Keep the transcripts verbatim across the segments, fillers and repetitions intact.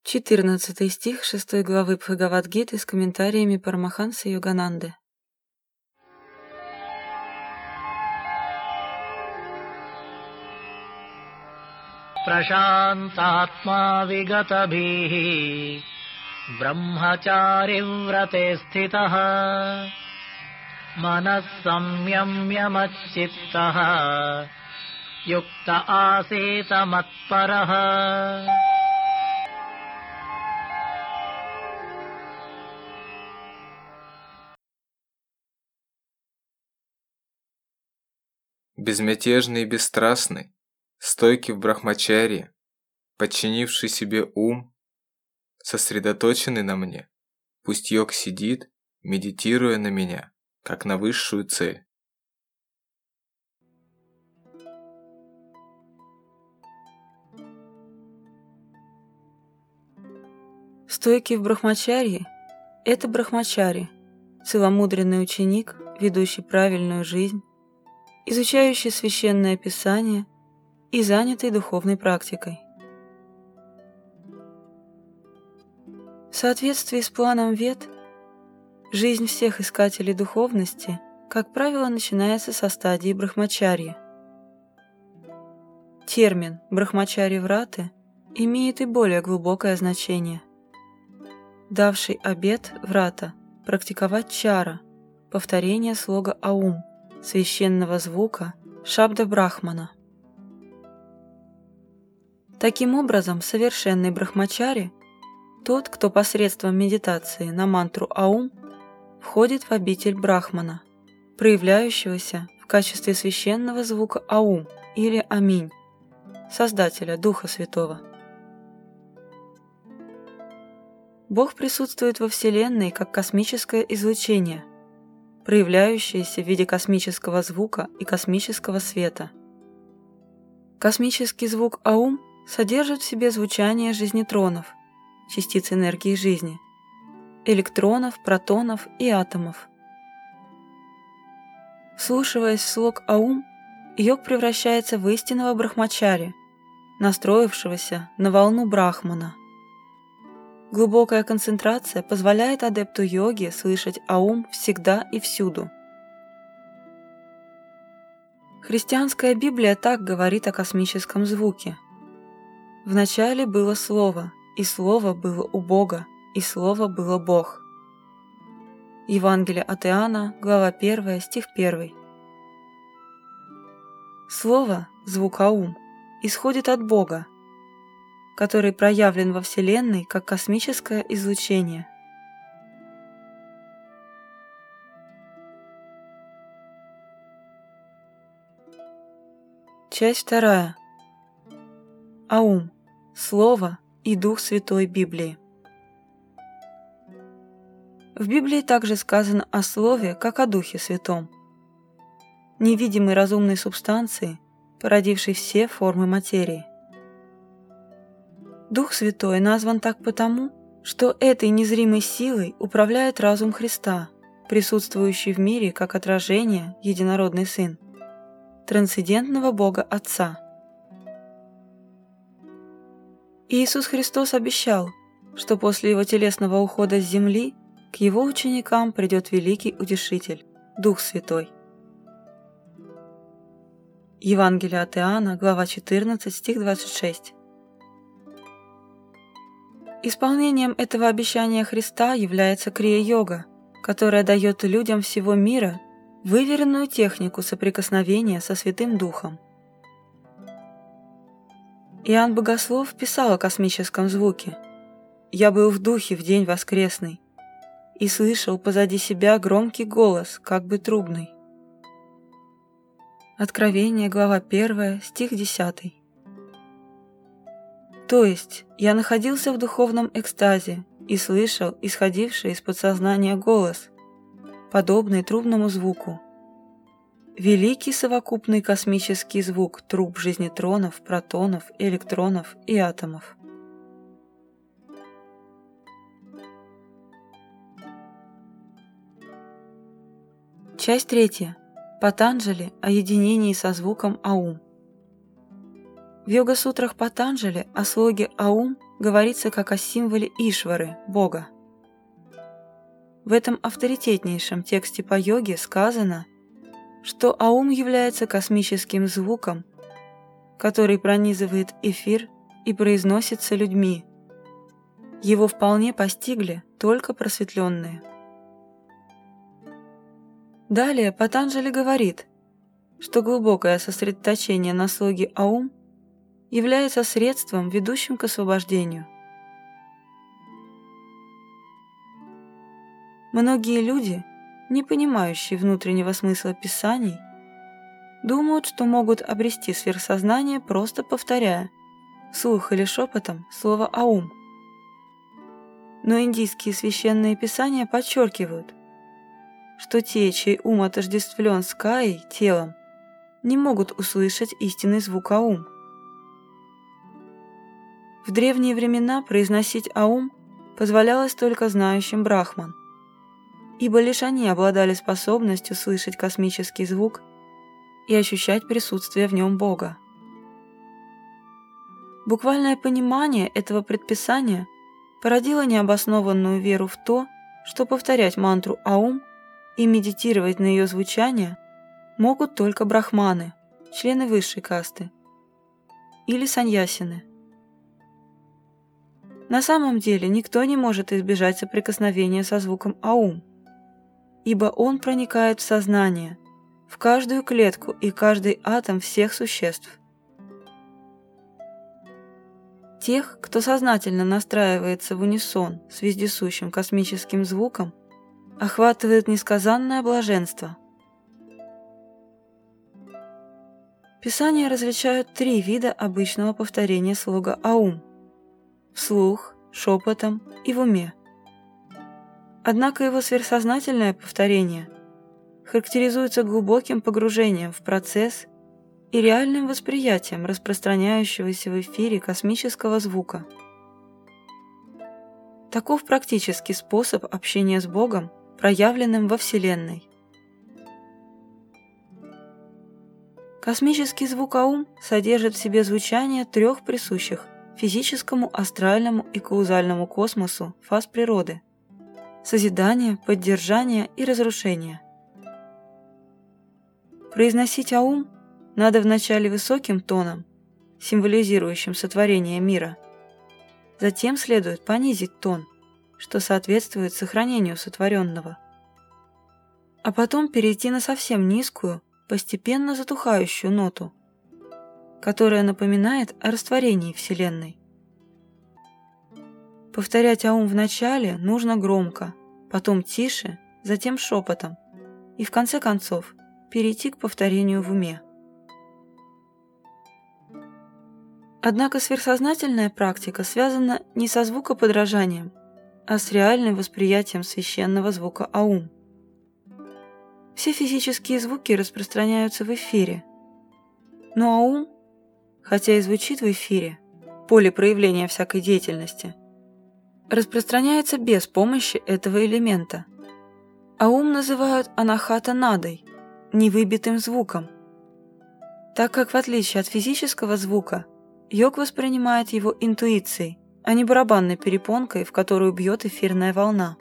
четырнадцатый стих шестой главы Бхагавад-гиты с комментариями Парамахансы Йогананды. Прашантатма вигатабхи брахмачари врате стхитах манас самьямья маччиттах юкта асита матпарах. Безмятежный и бесстрастный, стойкий в брахмачарье, подчинивший себе ум, сосредоточенный на мне, пусть йог сидит, медитируя на меня, как на высшую цель. Стойкий в брахмачарье – это брахмачари, целомудренный ученик, ведущий правильную жизнь, изучающий священное писание и занятый духовной практикой. В соответствии с планом Вед, жизнь всех искателей духовности, как правило, начинается со стадии брахмачарьи. Термин брахмачари-враты имеет и более глубокое значение. Давший обет врата практиковать чара, повторение слога Аум, священного звука Шабда Брахмана. Таким образом, совершенный брахмачари – тот, кто посредством медитации на мантру Аум входит в обитель Брахмана, проявляющегося в качестве священного звука Аум или Аминь, Создателя Духа Святого. Бог присутствует во Вселенной как космическое излучение, проявляющееся в виде космического звука и космического света. Космический звук Аум содержит в себе звучание жизнетронов, частиц энергии жизни, электронов, протонов и атомов. Вслушиваясь в слог Аум, йог превращается в истинного брахмачари, настроившегося на волну Брахмана. Глубокая концентрация позволяет адепту йоги слышать Аум всегда и всюду. Христианская Библия так говорит о космическом звуке. «Вначале было Слово, и Слово было у Бога, и Слово было Бог». Евангелие от Иоанна, глава первая, стих первый. Слово, звук Аум, исходит от Бога, который проявлен во Вселенной как космическое излучение. Часть вторая. Аум. Слово и Дух Святой Библии. В Библии также сказано о Слове, как о Духе Святом, невидимой разумной субстанции, породившей все формы материи. Дух Святой назван так потому, что этой незримой силой управляет разум Христа, присутствующий в мире как отражение, единородный Сын, трансцендентного Бога Отца. Иисус Христос обещал, что после Его телесного ухода с земли к Его ученикам придет великий Утешитель, Дух Святой. Евангелие от Иоанна, глава четырнадцать, стих двадцать шесть. Исполнением этого обещания Христа является крия-йога, которая дает людям всего мира выверенную технику соприкосновения со Святым Духом. Иоанн Богослов писал о космическом звуке: «Я был в духе в день воскресный и слышал позади себя громкий голос, как бы трубный». Откровение, глава первая, стих десятый. То есть я находился в духовном экстазе и слышал исходивший из подсознания голос, подобный трубному звуку. Великий совокупный космический звук труб жизнетронов, протонов, электронов и атомов. Часть третья. Патанджали о единении со звуком Аум. В йога-сутрах Патанджали о слоге Аум говорится как о символе Ишвары, Бога. В этом авторитетнейшем тексте по йоге сказано, что Аум является космическим звуком, который пронизывает эфир и произносится людьми. Его вполне постигли только просветленные. Далее Патанджали говорит, что глубокое сосредоточение на слоге Аум является средством, ведущим к освобождению. Многие люди, не понимающие внутреннего смысла писаний, думают, что могут обрести сверхсознание, просто повторяя, вслух или шепотом, слово «аум». Но индийские священные писания подчеркивают, что те, чей ум отождествлен с каей, телом, не могут услышать истинный звук аум. В древние времена произносить аум позволялось только знающим брахман, ибо лишь они обладали способностью слышать космический звук и ощущать присутствие в нем Бога. Буквальное понимание этого предписания породило необоснованную веру в то, что повторять мантру аум и медитировать на ее звучание могут только брахманы, члены высшей касты, или саньясины. На самом деле никто не может избежать соприкосновения со звуком аум, ибо он проникает в сознание, в каждую клетку и каждый атом всех существ. Тех, кто сознательно настраивается в унисон с вездесущим космическим звуком, охватывает несказанное блаженство. Писания различают три вида обычного повторения слога аум – вслух, шепотом и в уме. Однако его сверхсознательное повторение характеризуется глубоким погружением в процесс и реальным восприятием распространяющегося в эфире космического звука. Таков практический способ общения с Богом, проявленным во Вселенной. Космический звук аум содержит в себе звучание трех присущих физическому, астральному и каузальному космосу фаз природы – созидание, поддержание и разрушение. Произносить аум надо вначале высоким тоном, символизирующим сотворение мира. Затем следует понизить тон, что соответствует сохранению сотворенного. А потом перейти на совсем низкую, постепенно затухающую ноту, которая напоминает о растворении Вселенной. Повторять аум в начале нужно громко, потом тише, затем шепотом, и в конце концов перейти к повторению в уме. Однако сверхсознательная практика связана не со звукоподражанием, а с реальным восприятием священного звука аум. Все физические звуки распространяются в эфире, но аум, хотя и звучит в эфире, поле проявления всякой деятельности, распространяется без помощи этого элемента. Аум называют анахата-надой, невыбитым звуком, так как в отличие от физического звука, йог воспринимает его интуицией, а не барабанной перепонкой, в которую бьет эфирная волна.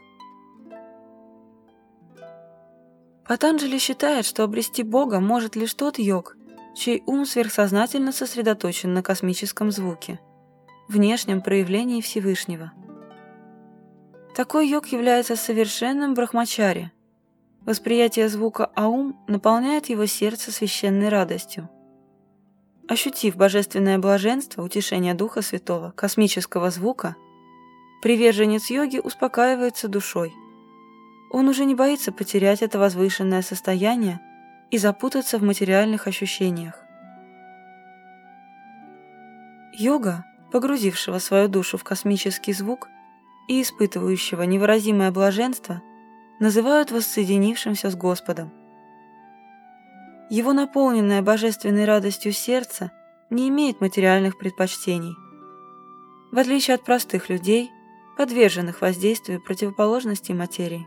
Патанджали считает, что обрести Бога может лишь тот йог, чей ум сверхсознательно сосредоточен на космическом звуке, внешнем проявлении Всевышнего. Такой йог является совершенным брахмачари. Восприятие звука аум наполняет его сердце священной радостью. Ощутив божественное блаженство, утешение Духа Святого, космического звука, приверженец йоги успокаивается душой. Он уже не боится потерять это возвышенное состояние и запутаться в материальных ощущениях. Йога, погрузившего свою душу в космический звук и испытывающего невыразимое блаженство, называют воссоединившимся с Господом. Его наполненное божественной радостью сердце не имеет материальных предпочтений. В отличие от простых людей, подверженных воздействию противоположностей материи.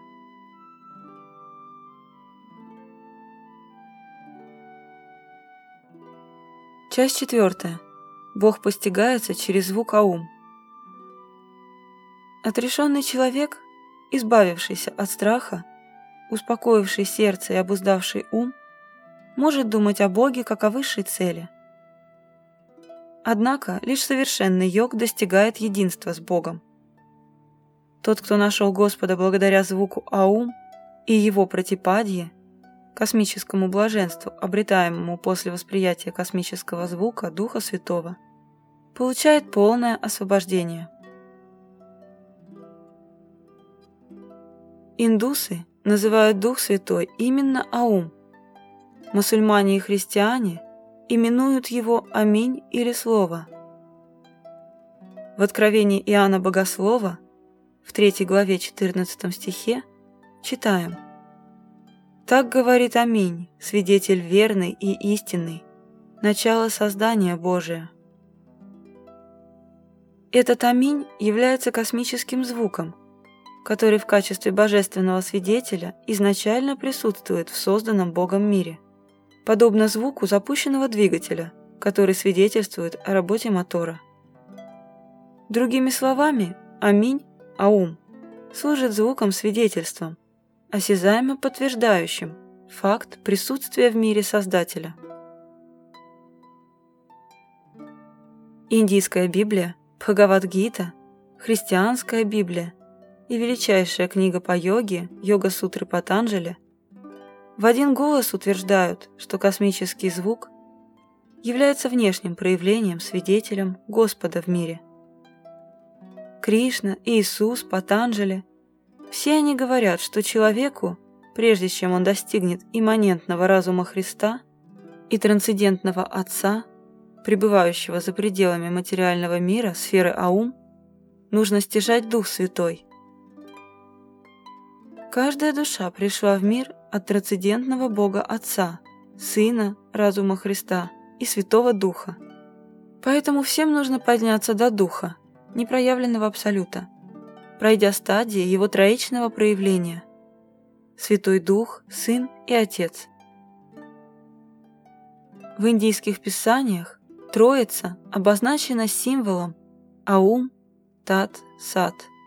Часть четвертая. Бог постигается через звук аум. Отрешенный человек, избавившийся от страха, успокоивший сердце и обуздавший ум, может думать о Боге как о высшей цели. Однако лишь совершенный йог достигает единства с Богом. Тот, кто нашел Господа благодаря звуку Аум и его пратипадье, космическому блаженству, обретаемому после восприятия космического звука Духа Святого, получает полное освобождение. Индусы называют Дух Святой именно Аум. Мусульмане и христиане именуют его Аминь или Слово. В Откровении Иоанна Богослова в третьей главе четырнадцатом стихе читаем: «Так говорит Аминь, свидетель верный и истинный, начало создания Божия». Этот Аминь является космическим звуком, который в качестве божественного свидетеля изначально присутствует в созданном Богом мире, подобно звуку запущенного двигателя, который свидетельствует о работе мотора. Другими словами, Аминь, Аум, служит звуком-свидетельством, осязаемо подтверждающим факт присутствия в мире Создателя. Индийская Библия, Бхагавад-гита, христианская Библия и величайшая книга по йоге, Йога-сутры Патанджали, в один голос утверждают, что космический звук является внешним проявлением, свидетелем Господа в мире. Кришна, Иисус, Патанджали – все они говорят, что человеку, прежде чем он достигнет имманентного разума Христа и трансцендентного Отца, пребывающего за пределами материального мира, сферы Аум, нужно стяжать Дух Святой. Каждая душа пришла в мир от трансцендентного Бога Отца, Сына, разума Христа и Святого Духа. Поэтому всем нужно подняться до Духа, непроявленного Абсолюта, пройдя стадии его троичного проявления – Святой Дух, Сын и Отец. В индийских писаниях Троица обозначена символом Аум, Тат, Сат –